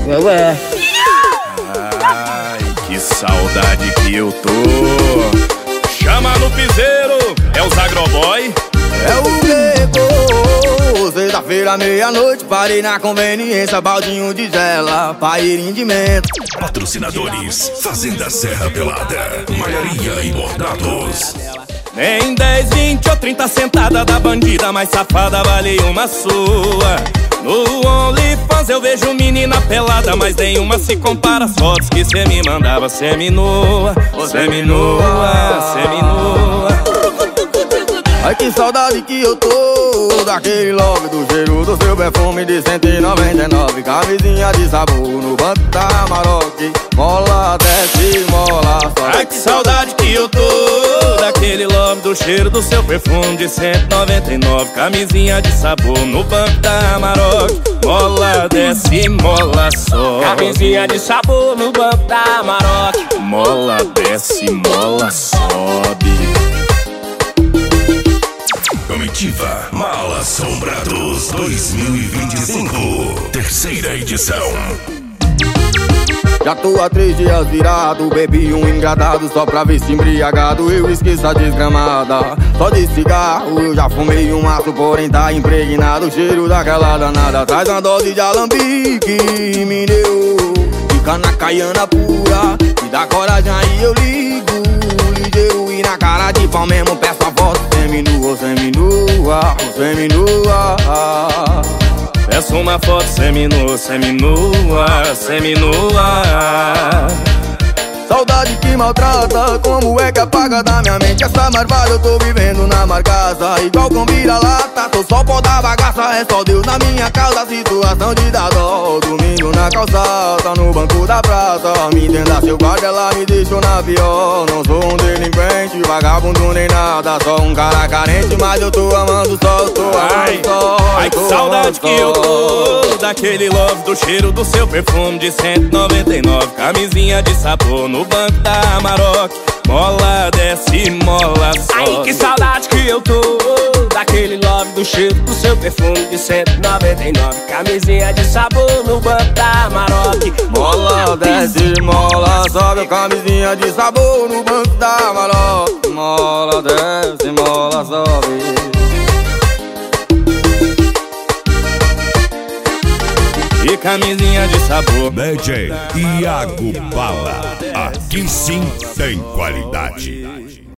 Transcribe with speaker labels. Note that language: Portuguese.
Speaker 1: Ué.
Speaker 2: Ai, que saudade que eu tô. Chama no piseiro, é os agroboy.
Speaker 3: É o Bebo. Sexta-feira, meia-noite, parei na conveniência, baldinho de gela, pairinho de menta.
Speaker 4: Patrocinadores: Fazenda Serra Pelada, malharia e bordados.
Speaker 2: Nem 10, 20 ou 30 sentada da bandida mais safada vale uma sua. No OnlyFans eu vejo menina pelada, mas nenhuma se compara às fotos que cê me mandava semi-nua, semi-nua, semi-nua.
Speaker 3: Ai, que saudade que eu tô daquele love, do cheiro do seu perfume de 199. Camisinha de sabor no banco da Maroc, mola, desce, mola, sobe.
Speaker 2: Ai, que saudade que eu tô daquele love, do cheiro do seu perfume de 199. Camisinha de sabor no banco da Maroc, mola, desce, mola, sobe.
Speaker 1: Camisinha de sabor no banco da Maroc,
Speaker 2: mola, desce, mola, sobe.
Speaker 4: Comitiva Mal Assombrados 2025, terceira edição.
Speaker 3: Já tô há 3 dias virado, bebi um engradado só pra ver se embriagado eu esqueço a desgramada. Só de cigarro eu já fumei um maço, porém tá impregnado o cheiro daquela danada. Traz uma dose de alambique, me deu, fica na caiana pura, me dá coragem aí eu ligo, ligeiro e na cara de pau mesmo peço a foto seminua, seminua, seminua.
Speaker 2: Peço uma foto seminua, seminua, seminua.
Speaker 3: Saudade que maltrata, como é que apaga da minha mente essa marvada? Eu tô vivendo na marcaça, igual com vira-lata. Tô só pó da bagaça, é só Deus na minha causa. Situação de dar dó, domingo na calçada, no banco da praça. Me entenda, seu guarda, ela me deixou na pior. Não sou um delinquente, vagabundo nem nada, só um cara carente, mas eu tô amando só, eu tô amando só.
Speaker 2: Ai, que saudade que eu tô daquele love, do cheiro do seu perfume de 199. Camisinha de sabor no banco da Maroc, mola, desce, mola, sobe.
Speaker 1: ai, que saudade que eu tô daquele love, do cheiro do seu perfume de 199. Camisinha de sabor no banco da Maroc,
Speaker 3: mola, desce, mola, sobe. Camisinha de sabor no banco da Maroc, mola, desce, mola, sobe.
Speaker 2: E camisinha de sabor.
Speaker 4: DJ Iago Bala, aqui sim tem qualidade.